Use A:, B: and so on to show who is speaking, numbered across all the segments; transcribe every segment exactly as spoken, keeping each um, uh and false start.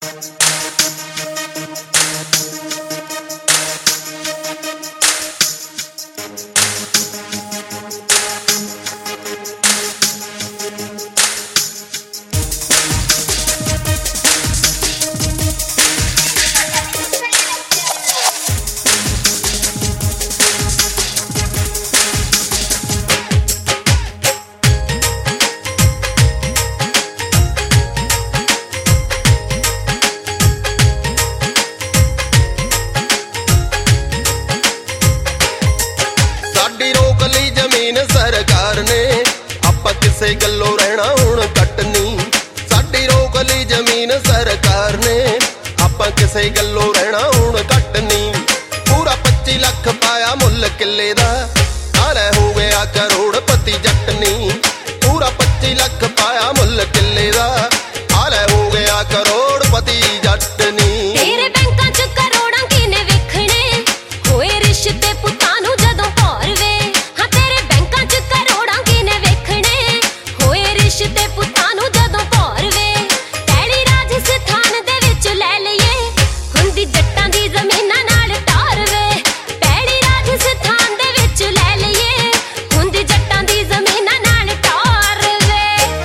A: सरकार ने आपां किसे गल्लों रहना हुण घट नी। साडी रोक लई जमीन सरकार ने आपां किसे गल्लों रहना हुण घट नी। पूरा पच्ची लख पाया मुल किले दा आले हो गया करोड़पति जट नी। पूरा पच्ची लख पाया मुल किले दा आले हो गया करोड़पति जट नी।
B: तेरे बैंकां च करोड़ां किने वेखणे होए रिश्ते पुत्तां नूं जदों भौर वे। हां तेरे बैंकां च करोड़ां किने वेखणे होए रिश्ते पुत्तां नूं जदों भौर वे। पैली राजस्थान दे विच लै लईए हुंदी जट्टां दी ज़मीनां नाल टार वे। पैली राजस्थान दे विच लै लईए हुंदी जट्टां दी ज़मीनां नाल टार वे।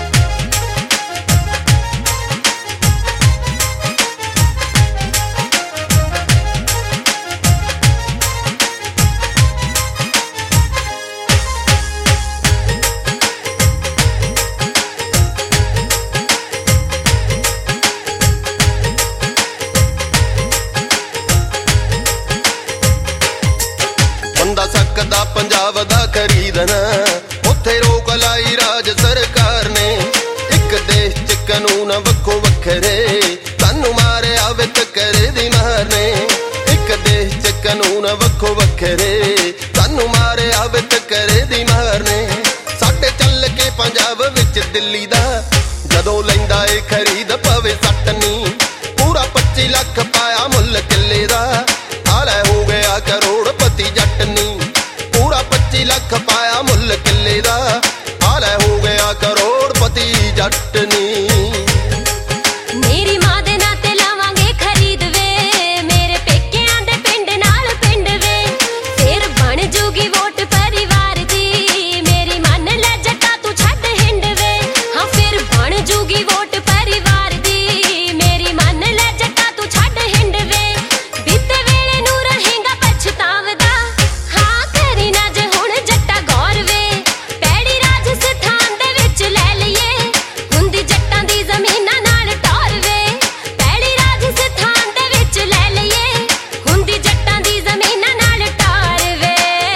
A: बंदा सकदा पंजाब दा खरीदना उत्थे रोक लाई राज सरकार ने। एक देश च कानून वक्खो वखरे सानू मारिया वित करे दी मारने। एक देश च कानून वक्खो वखरे सानू मारिया वित करे दी मारने। साडे चल के पंजाब विच दिल्ली दा जदों लैंदा ए खरीद पवे सट नी। पूरा पच्ची लख पाया मुल किले दा आले हो गया करोड़पति जट नी। पूरा पच्ची लख पाया मुल किले दा आले हो गया करोड़पति जट नी।
B: मेरी मां दे नाते लावांगे खरीद वे मेरे पेकियां दे पिंड नाल पिंड वे। फिर बन जूगी वोट परिवार दी मेरी मन ले जट्टा तू छड्ड हिंड वे। हां फिर बन जूगी वोट परिवार दी मेरी मन ले जट्टा तू छड्ड हिंड वे। बीते वेले नूं रहेगा पछतावदा हां करी ना जे हुण जट्टा गौर वे। पैड़ी राजस्थान दे विच लै लईए हुंदी जट्टां दी ज़मीनां नाल टार वे। पैड़ी राजस्थान दे विच लै लईए हुंदी जट्टां दी ज़मीनां नाल टार वे।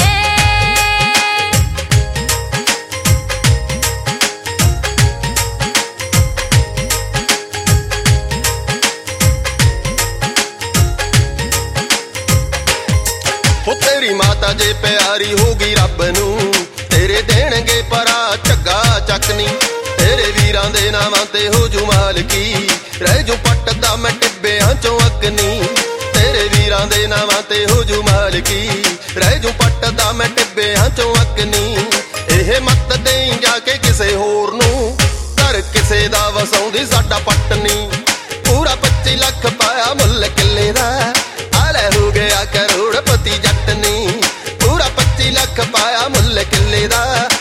A: ओ तेरी माता जे प्यारी होगी रब नू तेरे देणगे परा झग्गा चकनी। तेरे वीरां दे नावां ते हो जू मालकी रह जू पटदा मैं टिब्बियां चों अग्नी। तेरे वीरां दे नावां ते हो जू मालकी रह जू पटदा मैं टिब्बियां चों अग्नी। एह मत देई जाके किसे होर नू घर किसे दा वसाउंदी साडा पटनी। पूरा पच्ची लख पाया मुल किले दा आले हो गया करोड़पति जट नी। पूरा पच्ची लख पाया मुल किले दा